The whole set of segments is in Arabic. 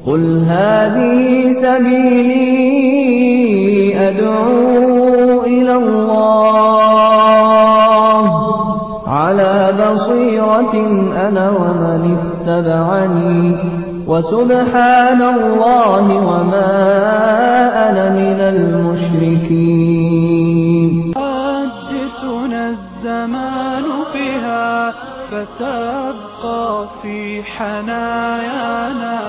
قل هذه سبيلي أدعو إلى الله على بصيرة أنا ومن اتبعني وسبحان الله وما أنا من المشركين. يحدثنا الزمان بها فتبقى في حنايانا،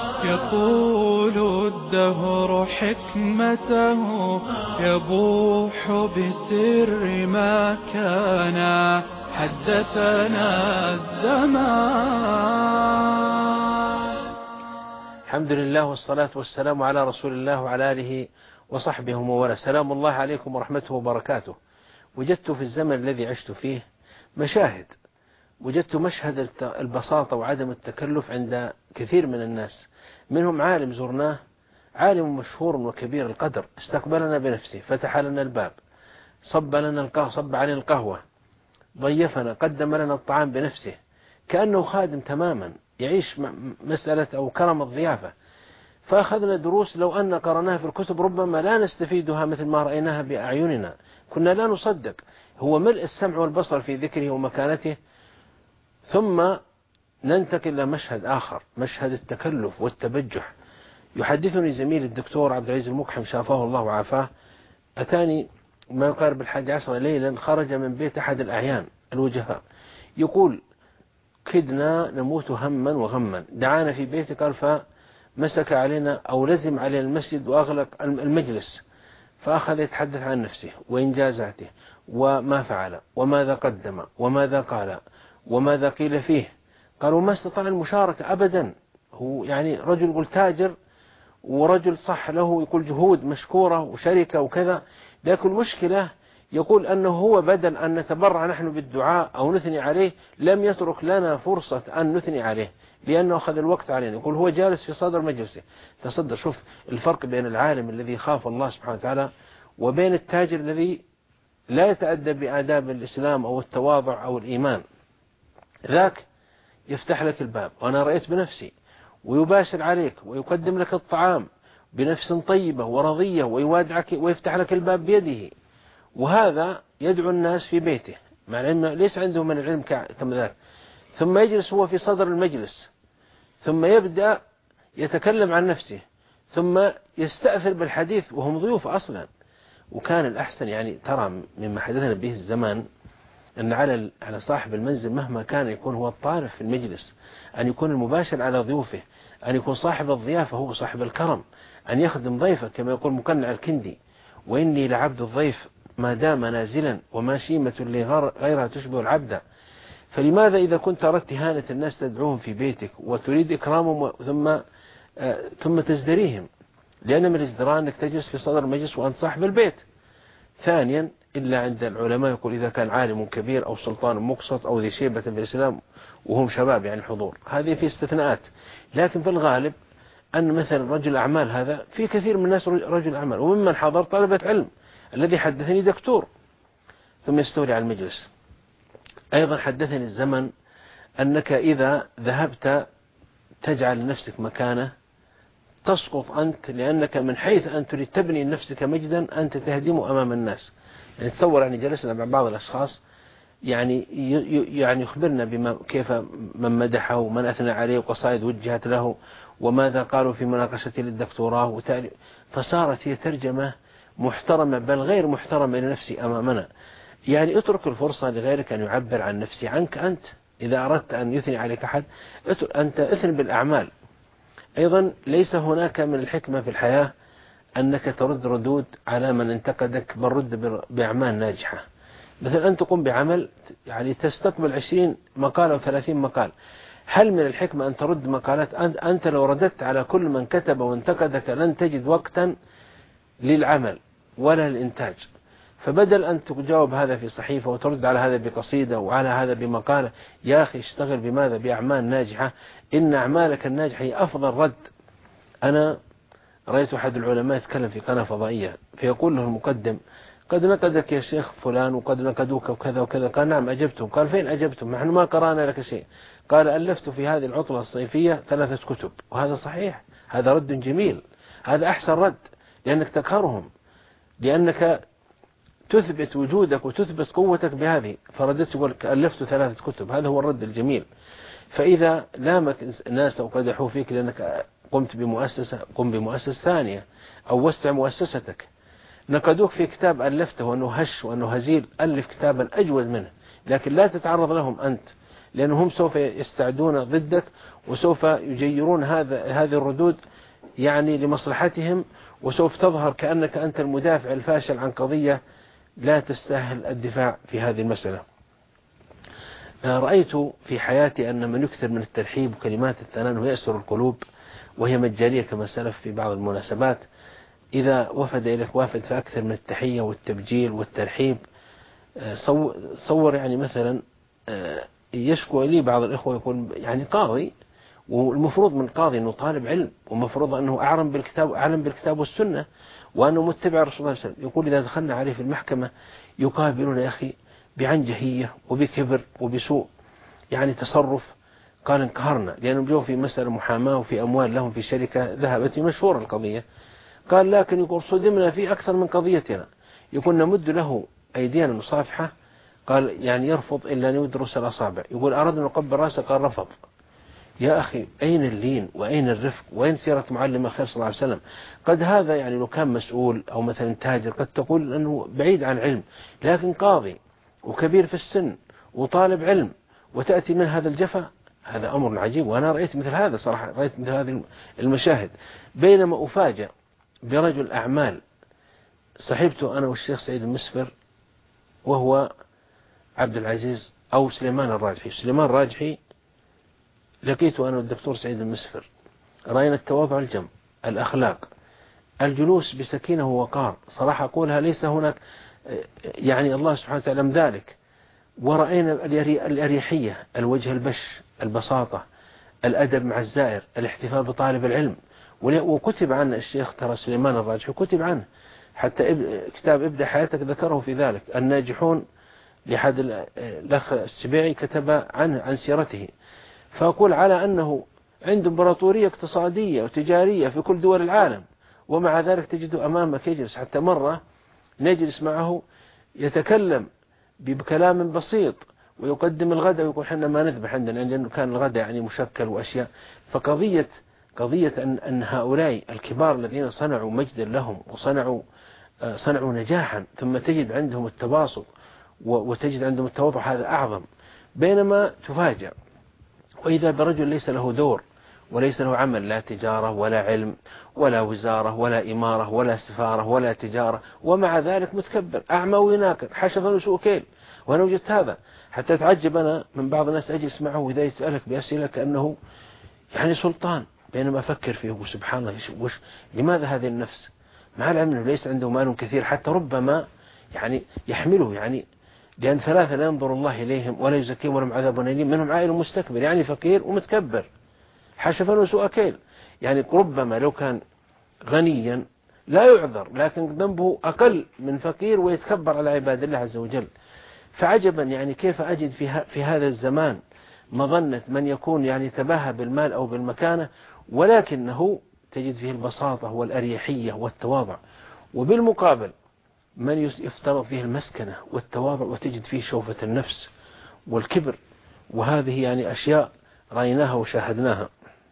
يقول الدهر حكمته يبوح بسر ما كان حدثنا الزمان. الحمد لله والصلاة والسلام على رسول الله وعلى آله وصحبه ومن سلام الله عليكم ورحمته وبركاته. وجدت في الزمن الذي عشت فيه مشاهد، وجدت مشهد البساطة وعدم التكلف عند كثير من الناس. منهم عالم زرناه، عالم مشهور وكبير القدر، استقبلنا بنفسه، فتح لنا الباب، صب علينا القهوة، ضيفنا، قدم لنا الطعام بنفسه كأنه خادم تماما يعيش مسألة أو كرم الضيافة. فأخذنا دروس لو أن قرناها في الكتب ربما لا نستفيدها مثل ما رأيناها بأعيننا، كنا لا نصدق. هو ملء السمع والبصر في ذكره ومكانته. ثم ننتقل إلى مشهد آخر، مشهد التكلف والتبجح. يحدثني زميل الدكتور عبد العزيز المقحم شافاه الله وعافاه، أتاني ما يقارب 11 ليلا، خرج من بيت أحد الأعيان الوجهاء، يقول كدنا نموت هما وغما، دعانا في بيته، قال فمسك علينا أو لزم علينا المسجد وأغلق المجلس، فأخذ يتحدث عن نفسه وإنجازاته وما فعل وماذا قدم وماذا قال وماذا قيل فيه. قالوا ما استطاع المشاركة أبدا. هو يعني رجل يقول تاجر ورجل صح له يقول جهود مشكورة وشركة وكذا، لكن المشكلة يقول أنه هو بدل أن نتبرع نحن بالدعاء أو نثني عليه لم يترك لنا فرصة أن نثني عليه لأنه أخذ الوقت علينا. يقول هو جالس في صدر مجلسه. تصدر، شوف الفرق بين العالم الذي خاف الله سبحانه وتعالى وبين التاجر الذي لا يتأدب بآداب الإسلام أو التواضع أو الإيمان. ذاك يفتح لك الباب وأنا رأيت بنفسي، ويباشر عليك ويقدم لك الطعام بنفس طيبة ورضية ويوادعك ويفتح لك الباب بيده، وهذا يدعو الناس في بيته مع العلم ليس عنده من العلم كما ذاك. ثم يجلس هو في صدر المجلس، ثم يبدأ يتكلم عن نفسه، ثم يستأثر بالحديث وهم ضيوف أصلا. وكان الأحسن يعني ترى مما حدثنا به الزمان أن على صاحب المنزل مهما كان يكون هو الطارف في المجلس، أن يكون المباشر على ضيوفه، أن يكون صاحب الضيافة هو صاحب الكرم، أن يخدم ضيفه كما يقول مقنع الكندي: وإني لعبد الضيف ما دام نازلا وما شيمة غيرها تشبه العبد. فلماذا إذا كنت أردت إهانة الناس تدعوهم في بيتك وتريد إكرامهم ثم تزدريهم؟ لأن من الازدراء أنك تجلس في صدر المجلس وأنت صاحب البيت. ثانيا، إلا عند العلماء يقول إذا كان عالم كبير أو سلطان مقسط أو ذي شيبة في الإسلام وهم شباب يعني الحضور، هذه في استثناءات. لكن في الغالب أن مثلا رجل أعمال، هذا في كثير من الناس رجل أعمال، وممن حضر طلبة علم. الذي حدثني دكتور ثم يستولي على المجلس. أيضا حدثني الزمن أنك إذا ذهبت تجعل لنفسك مكانة تسقط أنت، لأنك من حيث أن تريد تبني لنفسك مجدا أنت تهدمه أمام الناس. يعني تصور، يعني جلسنا مع بعض الأشخاص يعني يخبرنا بما كيف من مدحه ومن أثنى عليه وقصائد وجهت له وماذا قالوا في مناقشة للدكتوراه فصارت هي ترجمة محترمة بل غير محترمة لنفسي أمامنا. يعني اترك الفرصة لغيرك أن يعبر عن نفسه عنك أنت. إذا أردت أن يثني عليك أحد أنت اثني بالأعمال. أيضا ليس هناك من الحكمة في الحياة أنك ترد ردود على من انتقدك، بل رد بأعمال ناجحة. مثلا أن تقوم بعمل يعني تستقبل 20 مقال أو 30 مقال، هل من الحكمة أن ترد مقالات؟ أنت لو رددت على كل من كتب وانتقدك لن تجد وقتا للعمل ولا للإنتاج. فبدل أن تجاوب هذا في صحيفة وترد على هذا بقصيدة وعلى هذا بمقالة، يا أخي اشتغل بماذا؟ بأعمال ناجحة. إن أعمالك الناجحة هي أفضل رد. أنا رأيت أحد العلماء يتكلم في قناة فضائية فيقول له المقدم: قد نقدك يا شيخ فلان وقد نقدوك وكذا وكذا. قال: نعم أجبتم. قال: فين أجبتم؟ نحن ما قرأنا لك شيء. قال: ألفت في هذه العطلة الصيفية 3 كتب. وهذا صحيح، هذا رد جميل، هذا أحسن رد، لأنك تقهرهم، لأنك تثبت وجودك وتثبت قوتك بهذه. فردت تقول ألفت 3 كتب، هذا هو الرد الجميل. فإذا لامك ناس أو قدحوا فيك لأنك قمت بمؤسسة، قم بمؤسسة ثانية أو وسع مؤسستك. نقدوك في كتاب ألفته وأنه هش وأنه هزيل، ألف كتابا أجود منه، لكن لا تتعرض لهم أنت، لأنهم سوف يستعدون ضدك وسوف يجيرون هذه الردود يعني لمصلحتهم، وسوف تظهر كأنك أنت المدافع الفاشل عن قضية لا تستاهل الدفاع في هذه المسألة. رأيت في حياتي أن من يكثر من الترحيب وكلمات الثناء ويأسر القلوب، وهي مجانية كما سلف في بعض المناسبات، إذا وفد إليك وافد فأكثر من التحية والتبجيل والترحيب. صور يعني مثلا يشكو لي بعض الإخوة يكون يعني قاضي، والمفروض من قاضي أنه طالب علم، ومفروض أنه أعلم بالكتاب والسنة، وأنه متبع الرسول صلى الله عليه وسلم. يقول إذا دخلنا عليه في المحكمة يقابلون يا أخي بعنجهية وبكبر وبسوء يعني تصرف. قال انقهرنا لأنهم جو في مسألة محاماة وفي أموال لهم في شركة ذهبت مشهورة القضية. قال لكن يقول صدمنا في أكثر من قضيتنا، يقول نمد له أيدينا مصافحة، قال يعني يرفض إلا أن يدرس الأصابع. يقول أردنا نقبل رأسه، قال رفض. يا أخي أين اللين وأين الرفق وأين سيرة معلم الخير صلى الله عليه وسلم؟ قد هذا يعني لو كان مسؤول أو مثلا تاجر قد تقول أنه بعيد عن علم، لكن قاضي وكبير في السن وطالب علم وتأتي من هذا الجفا، هذا أمر عجيب. وأنا رأيت مثل هذا صراحة، رأيت مثل هذه المشاهد. بينما أفاجأ برجل أعمال صحبته أنا والشيخ سعيد المسفر، وهو عبد العزيز أو سليمان الراجحي. سليمان الراجحي لقيته أنا والدكتور سعيد المسفر، رأينا التواضع الجم، الأخلاق، الجلوس بسكينة ووقار، صراحة أقولها ليس هناك يعني الله سبحانه وتعالى من ذلك. ورأينا الأريحية، الوجه البش، البساطة، الأدب مع الزائر، الاحتفال بطالب العلم. وكتب عنه الشيخ ترى سليمان الراجحي كتب عنه، حتى كتاب ابدأ حياتك ذكره في ذلك. الناجحون لحد الأخ السبيعي كتب عنه عن سيرته. فأقول على أنه عنده امبراطورية اقتصادية وتجارية في كل دول العالم، ومع ذلك تجده أمامك يجلس. حتى مرة نجلس معه يتكلم بكلام بسيط ويقدم الغداء ويقول حنا ما نذبح عندنا، لأنه كان الغداء يعني مشكل وأشياء. فقضية أن هؤلاء الكبار الذين صنعوا مجدا لهم وصنعوا نجاحا، ثم تجد عندهم التباسط وتجد عندهم التواضع، هذا أعظم. بينما تفاجأ وإذا برجل ليس له دور وليس له عمل، لا تجارة ولا علم ولا وزارة ولا إمارة ولا سفارة ولا تجارة، ومع ذلك متكبر أعمى ويناكر حشفا وسوء كيل. وأنا وجدت هذا، حتى أتعجب أنا من بعض الناس أجلس معه وإذا يسألك بأسئلة كأنه يعني سلطان، بينما أفكر فيه سبحان الله لماذا هذه النفس مع العلم أنه ليس عنده مال كثير، حتى ربما يعني يحمله يعني، لأن 3 لا ينظر الله إليهم ولا يزكيهم ولهم عذاب أليم، منهم عائل مستكبر يعني فقير ومتكبر حشفا وسوء كيل. يعني ربما لو كان غنيا لا يعذر، لكن ذنبه أقل من فقير ويتكبر على عباد الله عز وجل. فعجبا يعني كيف أجد في هذا الزمان مظنة من يكون يعني تباهى بالمال أو بالمكانة، ولكنه تجد فيه البساطة والأريحية والتواضع، وبالمقابل من يفترض فيه المسكنة والتواضع وتجد فيه شوفة النفس والكبر. وهذه يعني أشياء رأيناها وشاهدناها.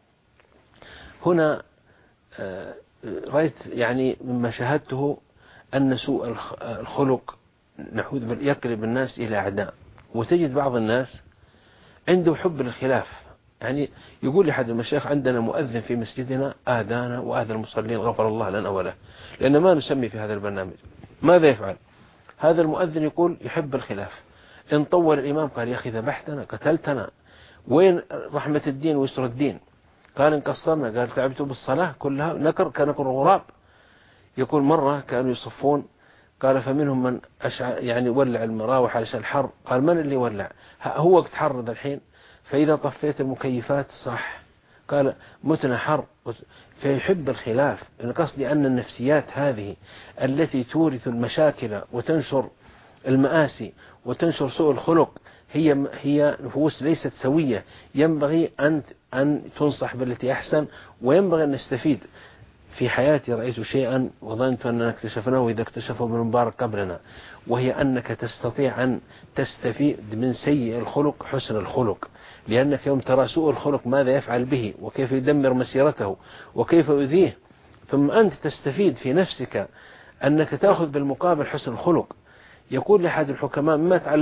هنا رأيت يعني مما شاهدته أن سوء الخلق يقلب الناس إلى أعداء. وتجد بعض الناس عنده حب للخلاف، يعني يقول لي أحد المشايخ عندنا مؤذن في مسجدنا آذانا وآذى المصلين غفر الله لنا وله، لأن ما نسمي في هذا البرنامج. ماذا يفعل هذا المؤذن؟ يقول يحب الخلاف. إن طول الإمام قال يا أخي ذبحتنا قتلتنا، وين رحمة الدين ويسر الدين؟ قال إن قصرنا، قال تعبتوا بالصلاة كلها كنكر غراب. يقول مرة كانوا يصفون، قال فمنهم من يعني ولع المراوح علشان الحر، قال من اللي ولع؟ هو وقت حر الحين، فإذا طفيت المكيفات صح، قال متنا حر. فيحب الخلاف. قصدي أن النفسيات هذه التي تورث المشاكل وتنشر المآسي وتنشر سوء الخلق هي نفوس ليست سوية، ينبغي أن تنصح بالتي أحسن، وينبغي أن نستفيد. في حياتي رأيت شيئا وظننت أننا اكتشفناه وإذا اكتشفه ابن مبارك قبلنا، وهي أنك تستطيع أن تستفيد من سيء الخلق حسن الخلق، لأنك يوم ترى سوء الخلق ماذا يفعل به وكيف يدمر مسيرته وكيف يؤذيه، ثم أنت تستفيد في نفسك أنك تأخذ بالمقابل حسن الخلق. يقول لأحد الحكماء: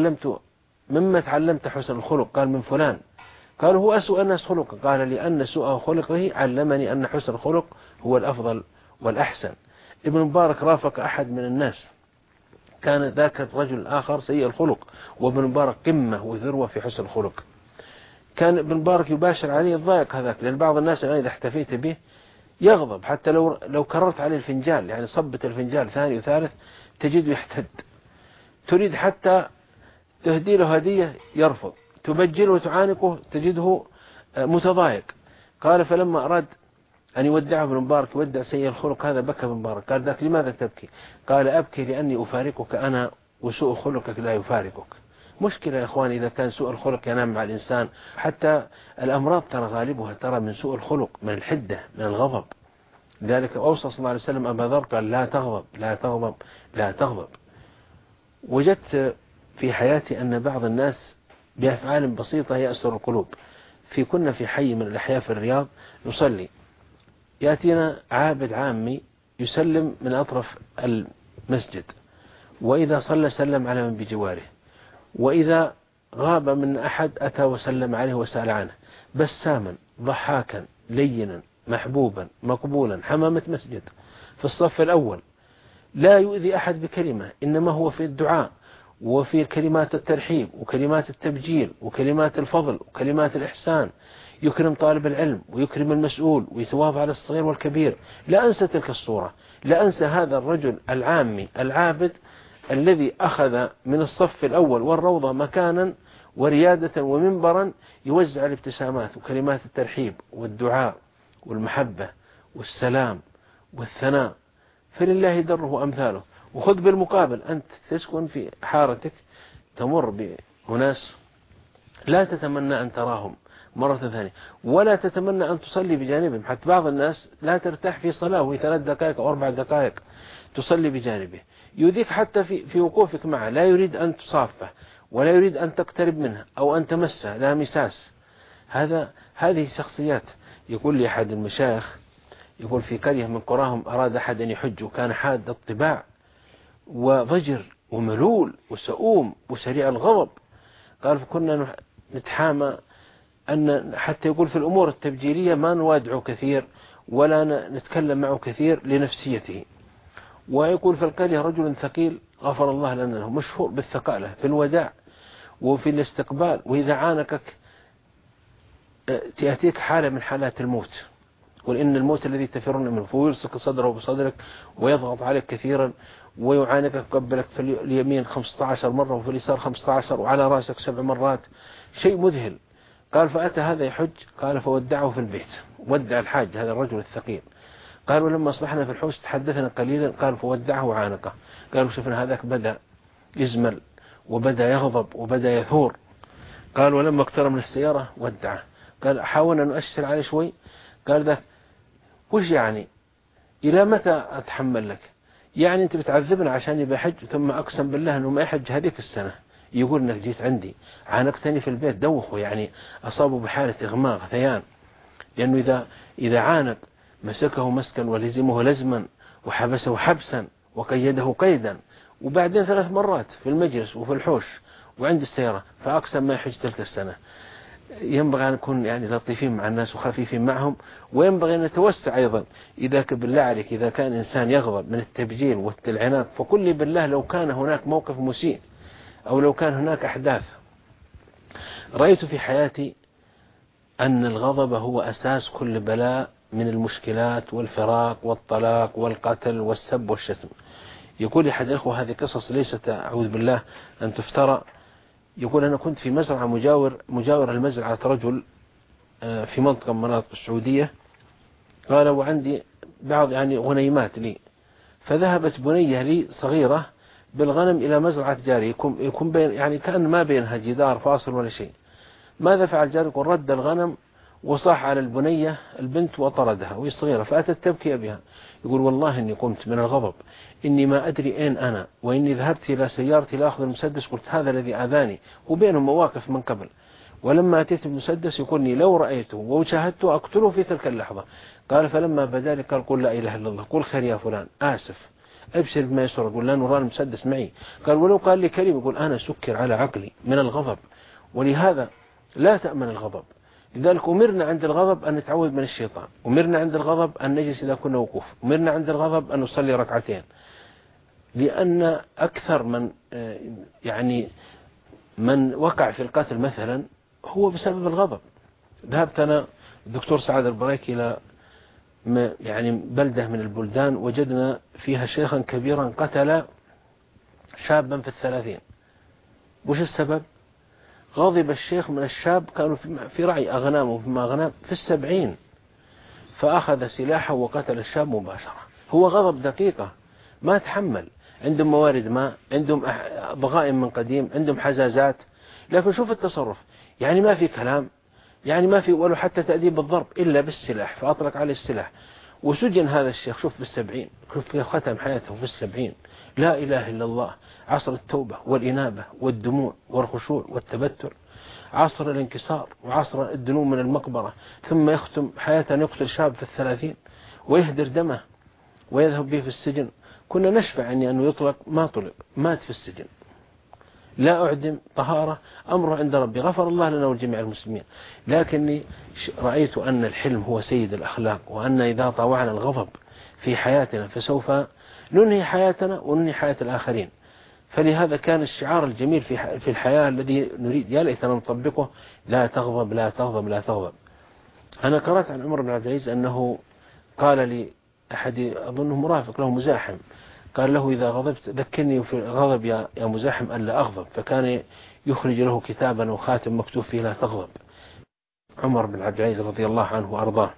مما تعلمت حسن الخلق؟ قال: من فلان. قال: هو أسوأ الناس خلقا. قال: لأن سوء خلقه علمني أن حسن الخلق هو الأفضل والأحسن. ابن مبارك رافق أحد من الناس، كان ذاك الرجل الآخر سيء الخلق، وابن مبارك قمة وذروة في حسن الخلق. كان ابن مبارك يباشر عليه الضائق هذاك، لأن بعض الناس إذا احتفيت به يغضب، حتى لو كررت عليه الفنجال، يعني صبت الفنجال ثاني وثالث تجده يحتد، تريد حتى تهدي له هدية يرفض، تبجله وتعانقه تجده متضايق. قال: فلما أراد أن يودعه ابن مبارك يودع سيء الخلق هذا بكى ابن مبارك. قال: ذاك لماذا تبكي؟ قال: أبكي لأني أفارقك أنا وسوء خلقك لا يفارقك. مشكلة يا إخوان إذا كان سوء الخلق ينام مع الإنسان، حتى الأمراض ترى غالبها ترى من سوء الخلق، من الحدة، من الغضب. لذلك أوصى صلى الله عليه وسلم أبا ذر قال: لا تغضب لا تغضب لا تغضب. وجدت في حياتي أن بعض الناس بأفعال بسيطة يأسر القلوب. كنا في حي من الأحياء في الرياض نصلي، يأتينا عابد عامي يسلم من أطرف المسجد، وإذا صلى سلم على من بجواره، وإذا غاب من أحد أتى وسلم عليه وسأل عنه، بساما ضحاكا لينا محبوبا مقبولا، حمامة مسجد في الصف الأول، لا يؤذي أحد بكلمة، إنما هو في الدعاء وفي كلمات الترحيب وكلمات التبجيل وكلمات الفضل وكلمات الإحسان، يكرم طالب العلم ويكرم المسؤول ويتواضع على الصغير والكبير. لا أنسى تلك الصورة، لا أنسى هذا الرجل العامي العابد الذي أخذ من الصف الأول والروضة مكانا وريادة ومنبرا يوزع الابتسامات وكلمات الترحيب والدعاء والمحبة والسلام والثناء، فلله دره أمثاله. وخذ بالمقابل أنت تسكن في حارتك تمر بأناس لا تتمنى أن تراهم مرة ثانية، ولا تتمنى أن تصلي بجانبهم. حتى بعض الناس لا ترتاح في صلاة وهي 3 دقائق أو 4 دقائق تصلي بجانبه، يؤذيك حتى في وقوفك معه، لا يريد أن تصافه ولا يريد أن تقترب منه أو أن تمسه، لا مساس. هذه شخصيات. يقول لي أحد المشايخ، يقول في قرية من قراهم أراد أحد أن يحج، وكان حاد الطباع وضجر وملول وسؤوم وسريع الغضب. قال: فكنا نتحامى أن حتى يقول في الأمور التبجيلية ما نوادعه كثير ولا نتكلم معه كثير لنفسيته. ويقول في القرية رجل ثقيل غفر الله لنا له، مشهور بالثقالة في الوداع وفي الاستقبال، وإذا عانكك تأتيك حالة من حالات الموت، قل إن الموت الذي تفرون منه، فيلصق صدره بصدرك ويضغط عليك كثيرا ويعانقك، قبلك في اليمين 15 مرة وفي اليسار 15 وعلى رأسك 7 مرات، شيء مذهل. قال: فأتى هذا يحج، قال فودعه في البيت، ودع الحاج هذا الرجل الثقيل. قال: ولما أصبحنا في الحوش تحدثنا قليلا، قال فودعه وعانقه. قالوا: شفنا هذاك بدأ يزمل وبدأ يغضب وبدأ يثور. قال: ولما اقترب من السيارة ودعه. قال: حاولنا أن نؤشر عليه شوي. قال: ذاك وش يعني؟ إلى متى أتحمل لك؟ يعني أنت بتعذبنا عشان يبقى حج، ثم أقسم بالله أنه ما يحج هذيك السنة، يقول أنك جيت عندي عانقتني في البيت، دوخه يعني أصابه بحالة إغماء غثيان، لأنه إذا عانق مسكه مسكا ولزمه لزما وحبسه حبسا وقيده قيدا، وبعدين 3 مرات في المجلس وفي الحوش وعند السيارة، فأقسم ما يحج تلك السنة. ينبغي أن نكون يعني لطيفين مع الناس وخفيفين معهم، وينبغي أن نتوسع أيضا. إذا بالله عليك إذا كان إنسان يغضب من التبجيل والعناق، فقل لي بالله لو كان هناك موقف مسيء أو لو كان هناك أحداث. رأيت في حياتي أن الغضب هو أساس كل بلاء من المشكلات والفراق والطلاق والقتل والسب والشتم. يقول أحد الأخوة، هذه قصص ليست أعوذ بالله أن تفترى، يقول: أنا كنت في مزرعة مجاور المزرعة رجل في منطقة من مناطق السعودية، قال: وعندي بعض يعني غنيمات لي، فذهبت بنية لي صغيرة بالغنم إلى مزرعة جاري يكون بين يعني كأن ما بينها جدار فاصل ولا شيء. ماذا فعل جاري؟ يقول رد الغنم وصاح على البنية البنت وطردها وهي صغيرة فأتت تبكي بها. يقول والله إني قمت من الغضب، إني ما أدري أين أنا، وإني ذهبت إلى سيارتي لأخذ المسدس، قلت هذا الذي آذاني، وبينهم مواقف من قبل. ولما أتيت بالمسدس يقولني لو رأيته وشاهدته أقتله في تلك اللحظة. قال فلما بدا لي قال قل لا إله إلا الله، قل خير يا فلان، آسف، أبشر بما يسر، قل لا نرى المسدس معي. قال ولو قال لي كلمة يقول أنا سكر على عقلي من الغضب، ولهذا لا تأمن الغضب. لذلك أمرنا عند الغضب أن نتعوذ من الشيطان، أمرنا عند الغضب أن نجلس إذا كنا وقوف، أمرنا عند الغضب أن نصلي ركعتين. لأن أكثر من وقع في القتل مثلا هو بسبب الغضب. ذهبت أنا الدكتور سعد البريكي إلى بلدة من البلدان، وجدنا فيها شيخا كبيرا قتل شابا في 30. وش السبب؟ غضب الشيخ من الشاب، كانوا في رعي أغنام وفي أغنام في 70، فأخذ سلاحه وقتل الشاب مباشرة. هو غضب دقيقة، ما تحمل، عندهم موارد ماء، عندهم ضغائن من قديم، عندهم حزازات، لكن شوف التصرف، يعني ما في كلام، يعني ما في ولو حتى تأديب بالضرب إلا بالسلاح، فأطلق عليه السلاح وسجن هذا الشيخ. شوف بال70، شوف ختم حياته في 70، لا إله إلا الله، عصر التوبة والإنابة والدموع والخشوع والتبتل، عصر الانكسار وعصر الدنو من المقبرة، ثم يختم حياته أن يقتل شاب في 30 ويهدر دمه ويذهب به في السجن. كنا نشفع أنه يطلق، ما طلق، مات في السجن، لا أعدم، طهارة، أمره عند ربي، غفر الله لنا ولجميع المسلمين. لكني رأيت أن الحلم هو سيد الأخلاق، وأن إذا طاوعنا الغضب في حياتنا فسوف ننهي حياتنا وننهي حياة الآخرين. فلهذا كان الشعار الجميل في الحياة الذي نريد يا ليتنا نطبقه: لا تغضب لا تغضب لا تغضب. أنا قرأت عن عمر بن عبد العزيز أنه قال لي أحد أظنه مرافق له مزاحم، قال له إذا غضبت ذكرني في الغضب يا مزاحم ألا أغضب، فكان يخرج له كتابا وخاتم مكتوب فيه لا تغضب. عمر بن عبد العزيز رضي الله عنه وأرضاه.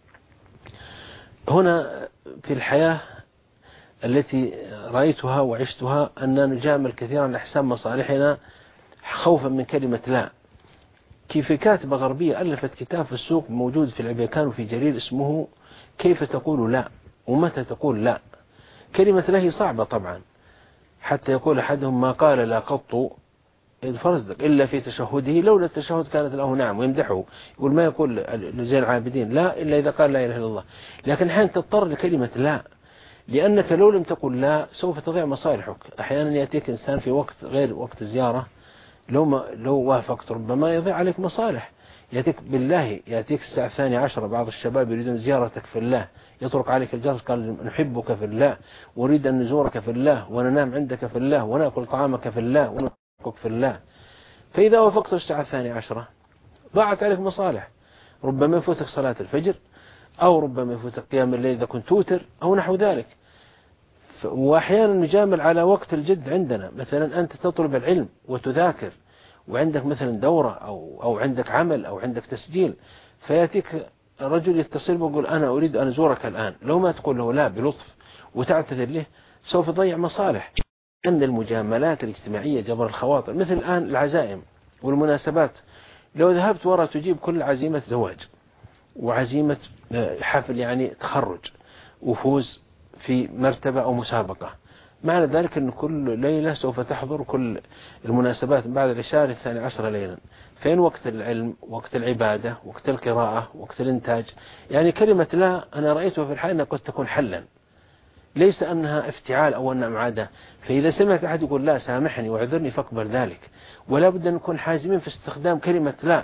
هنا في الحياة التي رأيتها وعشتها أننا نجامل كثيرا لإحسان مصالحنا خوفا من كلمة لا. كيف كاتبة غربية ألفت كتاب في السوق موجود في الأمريكان وفي جرير اسمه كيف تقول لا ومتى تقول لا. كلمة لا هي صعبة طبعا، حتى يقول أحدهم ما قال لا قط فرزدق إلا في تشهده، لولا التشهد كانت له نعم، ويمدحه، يقول ما يقول لزين العابدين لا إلا إذا قال لا إله إلا الله. لكن حين تضطر لكلمة لا، لأنك لو لم تقل لا سوف تضيع مصالحك. أحيانا يأتيك إنسان في وقت غير وقت الزيارة، لو وافقت ربما يضيع عليك مصالح. يأتيك بالله، يأتيك الساعة 12 بعض الشباب يريدون زيارتك في الله، يطرق عليك الجرس، قال نحبك في الله، ونريد أن نزورك في الله، وننام عندك في الله، ونأكل طعامك في الله، ونطلقك في الله. فإذا وافقت الساعة 12 ضاعت عليك مصالح، ربما يفوتك صلاة الفجر، أو ربما يفوتك قيام الليل إذا كنت توتر أو نحو ذلك. وأحيانا نجامل على وقت الجد عندنا، مثلا أنت تطلب العلم وتذاكر وعندك مثلا دورة أو عندك عمل أو عندك تسجيل، فيأتيك رجل يتصل ويقول أنا أريد أن أزورك الآن، لو ما تقول له لا بلطف وتعتذر له سوف تضيع مصالح. أن المجاملات الاجتماعية جبر الخواطر، مثل الآن العزائم والمناسبات، لو ذهبت وراء تجيب كل عزيمة زواج وعزيمة حفل تخرج وفوز في مرتبة أو مسابقة، معنى ذلك أن كل ليلة سوف تحضر كل المناسبات بعد العشاء 12 ليلا. فين وقت العلم، وقت العبادة، وقت القراءة، وقت الإنتاج؟ كلمة لا أنا رأيتها في الحياة أنها قد تكون حلا، ليس أنها افتعال أو أنها معادة. فإذا سمعت أحد يقول لا سامحني واعذرني فاقبل ذلك، ولا بد أن نكون حازمين في استخدام كلمة لا،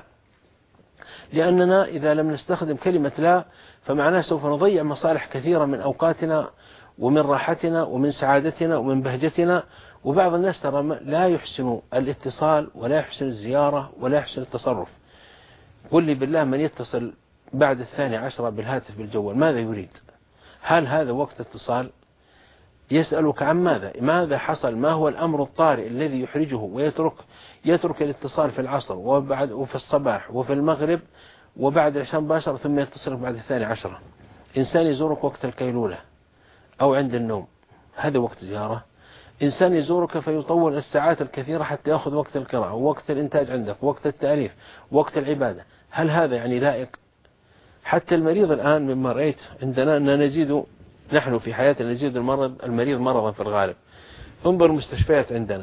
لأننا إذا لم نستخدم كلمة لا فمعناه سوف نضيع مصالح كثيرة من أوقاتنا ومن راحتنا ومن سعادتنا ومن بهجتنا. وبعض الناس ترى لا يحسن الاتصال ولا يحسن الزيارة ولا يحسن التصرف. قل لي بالله من يتصل بعد 12 بالهاتف بالجوال ماذا يريد؟ هل هذا وقت اتصال؟ يسألك عن ماذا حصل، ما هو الأمر الطارئ الذي يحرجه ويترك الاتصال في العصر وفي الصباح وفي المغرب وبعد العشاء مباشرة، ثم يتصلك بعد 12. إنسان يزورك وقت القيلولة أو عند النوم، هذا وقت زيارة؟ إنسان يزورك فيطول الساعات الكثيرة حتى يأخذ وقت القراءة ووقت الإنتاج عندك ووقت التأليف ووقت العبادة، هل هذا يعني لائق؟ حتى المريض الآن مما رأيت عندنا أننا نزيد، نحن في حياتنا نزيد المريض مرضا في الغالب. انظر المستشفيات عندنا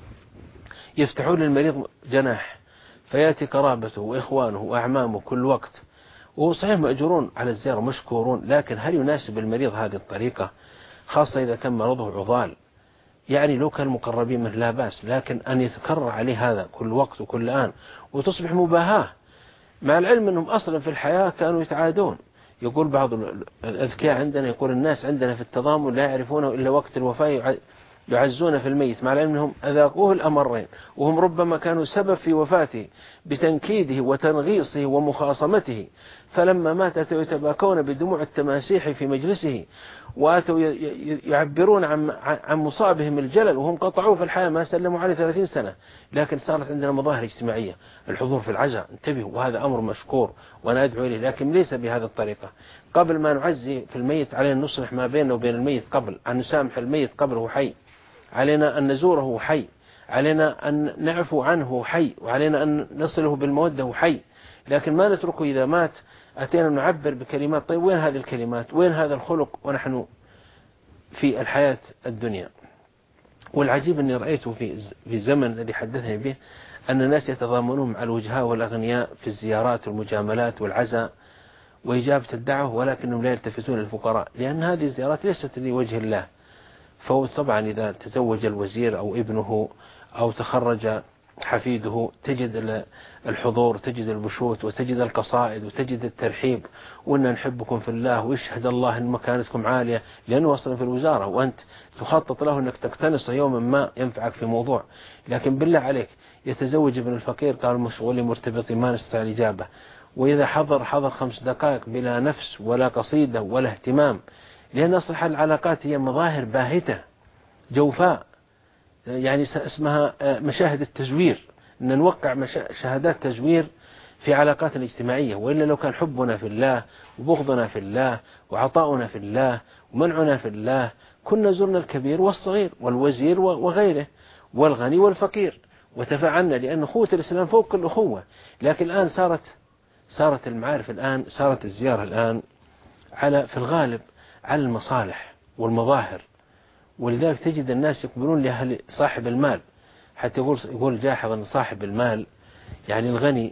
يفتحون للمريض جناح فيأتي قرابته وإخوانه وأعمامه كل وقت، وصحيح مأجورون على الزيارة مشكورون، لكن هل يناسب المريض هذه الطريقة؟ خاصة إذا كان مرضه عضال، يعني لو كان مقربين منه لا بأس، لكن أن يتكرر عليه هذا كل وقت وكل آن وتصبح مباهاة، مع العلم أنهم أصلا في الحياة كانوا يتعادون. يقول بعض الأذكياء عندنا، يقول الناس عندنا في التضامن لا يعرفونه إلا وقت الوفاة يعزون في الميت، مع العلم أنهم أذاقوه الأمرين، وهم ربما كانوا سبب في وفاته بتنكيده وتنغيصه ومخاصمته، فلما مات أتوا يتباكون بدموع التماسيح في مجلسه، وأتوا يعبرون عن مصابهم الجلل، وهم قطعوه في الحياة ما سلموا عليه 30 سنة. لكن صارت عندنا مظاهر اجتماعية، الحضور في العزاء، انتبهوا، وهذا أمر مشكور وأنا أدعو إليه، لكن ليس بهذه الطريقة. قبل ما نعزي في الميت علينا نصلح ما بيننا وبين الميت، قبل أن نسامح الميت قبله حي، علينا أن نزوره حي، علينا أن نعفو عنه حي، وعلينا أن نصله بالمودة حي، لكن ما نتركه إذا مات أتينا نعبر بكلمات. طيب وين هذه الكلمات؟ وين هذا الخلق ونحن في الحياة الدنيا؟ والعجيب أني رأيته في الزمن الذي حدثني به أن الناس يتضامنون مع الوجهاء والأغنياء في الزيارات والمجاملات والعزاء وإجابة الدعوة، ولكنهم لا يلتفتون للفقراء، لأن هذه الزيارات ليست لوجه الله. فهو طبعا إذا تزوج الوزير أو ابنه أو تخرج حفيده تجد الحضور، تجد البشوت، وتجد القصائد، وتجد الترحيب، وإن نحبكم في الله، ويشهد الله أن مكانتكم عالية، لأنه أصلا في الوزارة وأنت تخطط له أنك تقتنص يوما ما ينفعك في موضوع. لكن بالله عليك يتزوج ابن الفقير، قال مشغولي مرتبطي ما نستطيع الإجابة، وإذا حضر 5 دقائق بلا نفس ولا قصيدة ولا اهتمام، لأن أصلح العلاقات هي مظاهر باهتة جوفاء، يعني اسمها مشاهد التزوير، أن نوقع شهادات تزوير في علاقات الاجتماعية. وإلا لو كان حبنا في الله وبغضنا في الله وعطاؤنا في الله ومنعنا في الله كنا زرنا الكبير والصغير والوزير وغيره والغني والفقير وتفاعلنا، لأن أخوة الإسلام فوق كل أخوة. لكن الآن صارت المعارف، الآن صارت الزيارة الآن في الغالب على المصالح والمظاهر، ولذلك تجد الناس يقبلون لأهل صاحب المال، حتى يقول جاحظ أن صاحب المال يعني الغني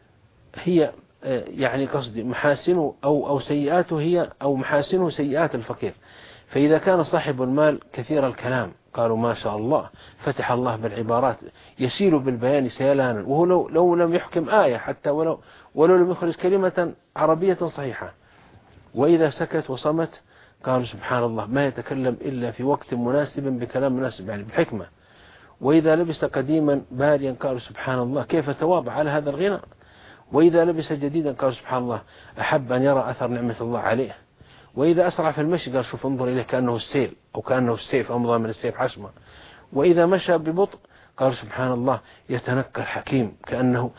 هي يعني قصدي محاسنه أو سيئاته هي أو محاسنه سيئات الفقير. فإذا كان صاحب المال كثير الكلام قالوا ما شاء الله فتح الله بالعبارات يسيل بالبيان سيلانا، وهو لو لم يحكم آية حتى ولو لم يخرج كلمة عربية صحيحة. وإذا سكت وصمت قالوا سبحان الله ما يتكلم إلا في وقت مناسب بكلام مناسب، يعني بالحكمة. وإذا لبس قديما باريا قالوا سبحان الله كيف تواضع على هذا الغنى. وإذا لبس جديدا قالوا سبحان الله أحب أن يرى أثر نعمة الله عليه. وإذا أسرع في المشي قال شوف انظر إليه كأنه السيل أو كأنه السيف أمضى من السيف حشمة. وإذا مشى ببطء قال سبحان الله يتنقل حكيم كأنه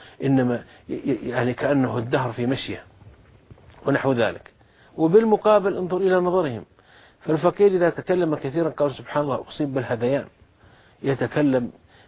يعني كأنه الدهر في مشيه ونحو ذلك. وبالمقابل انظر إلى نظرهم، فالفقير إذا تكلم كثيرا قال سبحان الله أصيب بالهذيان، يتكلم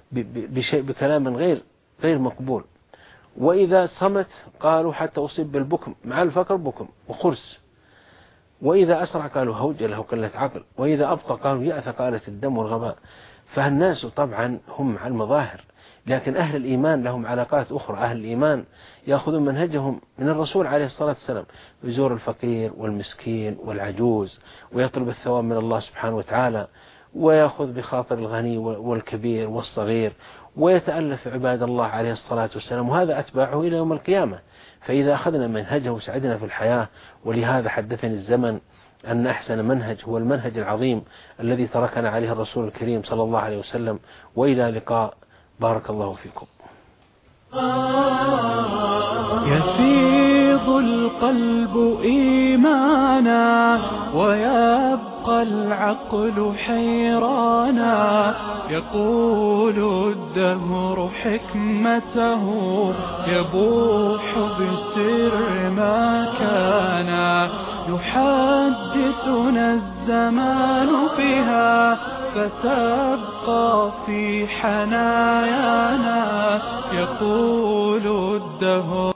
بكلام غير مقبول. وإذا صمت قالوا حتى أصيب بالبكم، مع الفقر بكم وخرس. وإذا أسرع قالوا هوجله وقلة عقل. وإذا أبطأ قالوا يأث قالة الدم والغباء. فالناس طبعا هم على المظاهر، لكن أهل الإيمان لهم علاقات أخرى. أهل الإيمان يأخذون منهجهم من الرسول عليه الصلاة والسلام، يزور الفقير والمسكين والعجوز ويطلب الثواب من الله سبحانه وتعالى، ويأخذ بخاطر الغني والكبير والصغير، ويتألف عباد الله عليه الصلاة والسلام، وهذا أتباعه إلى يوم القيامة. فإذا أخذنا منهجه سعدنا في الحياة. ولهذا حدثني الزمن أن أحسن منهج هو المنهج العظيم الذي تركنا عليه الرسول الكريم صلى الله عليه وسلم. وإلى لقاء، بارك الله فيكم. يفيض القلب إيمانا ويبقى العقل حيرانا، يقول الدهر حكمته يبوح بسر ما كان، يحدثنا الزمان بها فتبقى في حنايانا. يقول الدهر